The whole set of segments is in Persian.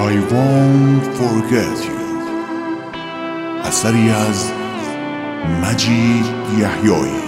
I won't forget you اثری از مجید یحیایی.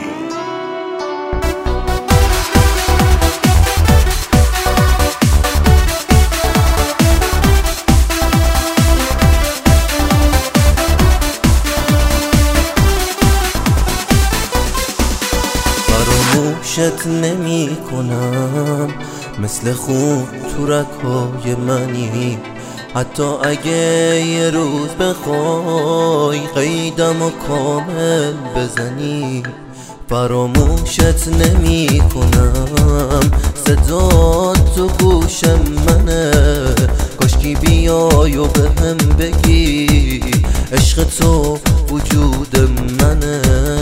فراموشت نمی کنم، مثل خون تو رگ‌های منی. حتی اگه یه روز بخوای قیدمو کامل بزنی. فراموشت نمی کنم، صدا تو گوش منه. کاشکی بیای و بهم بگی عشق تو وجود منه.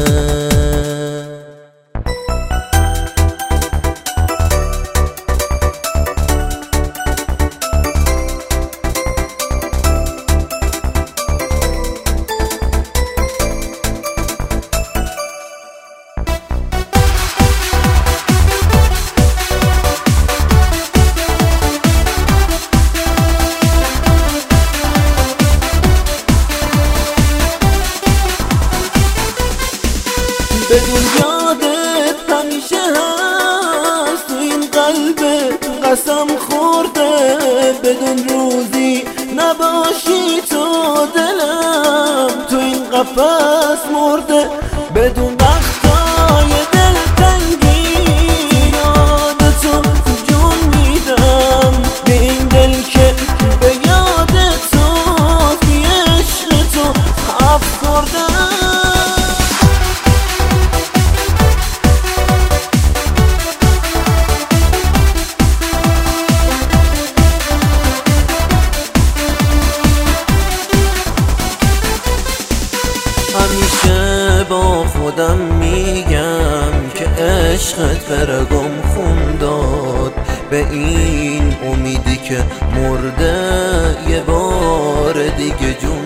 بدون یادت همیشه هست تو این قلبت قسم خورده. بدون روزی نباشی تو دلم تو این قفس مرده. بدون وقتای دلتنگی یاد تو جون میدم. به این دل که به یاد تو بی عشق تو افسردم. همیشه با خودم میگم که عشقت برگم خون داد. به این امیدی که مرده یه بار دیگه جون